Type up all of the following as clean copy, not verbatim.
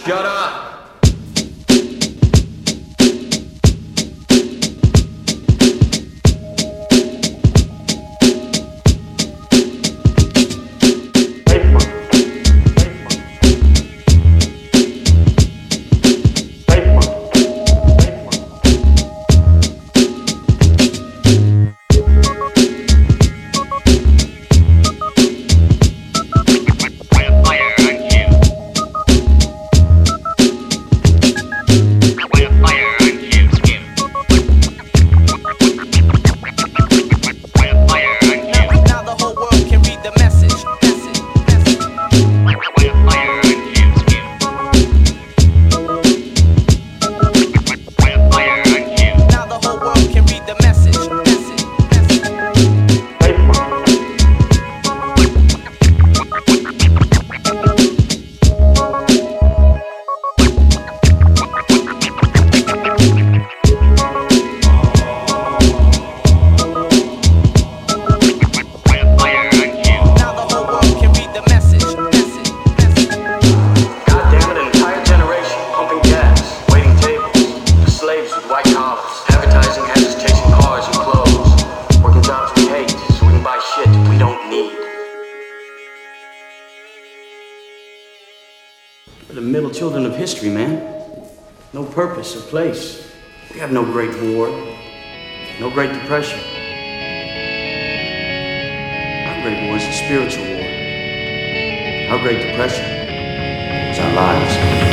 Shut up! We're the middle children of history, man. No purpose or place. We have no Great War, no Great Depression. Our Great War is a spiritual war. Our Great Depression is our lives.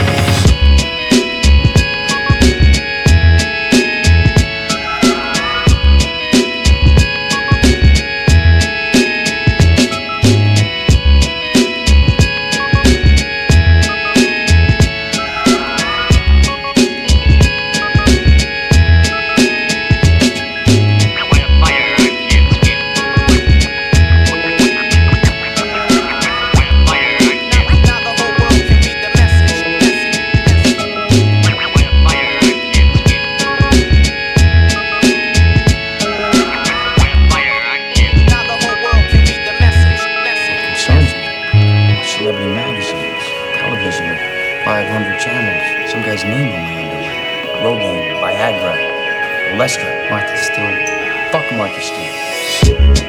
Celebrity magazines, television with 500 channels. Some guy's name on my underwear. Rogaine, Viagra, Olestra, Martha Stewart. Fuck Martha Stewart.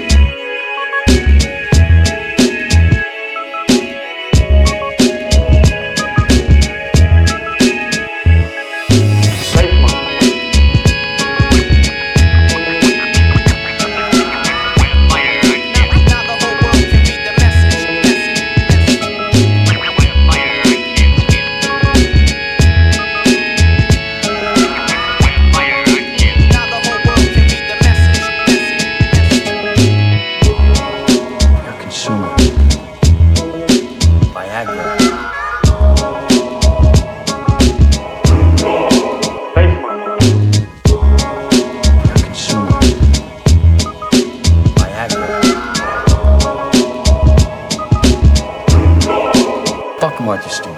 Fuck Martha Stewart.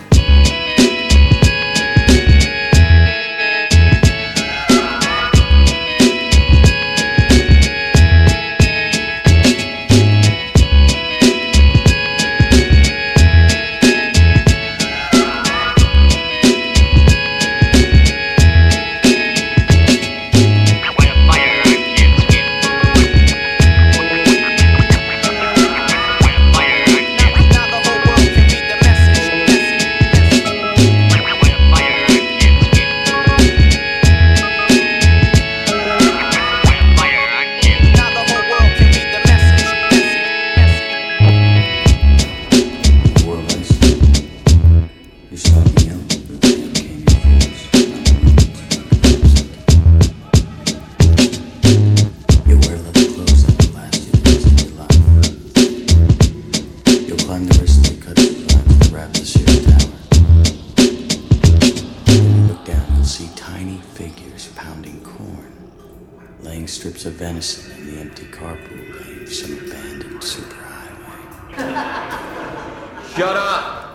Pounding corn, laying strips of venison in the empty carpool lane of some abandoned superhighway. Shut up!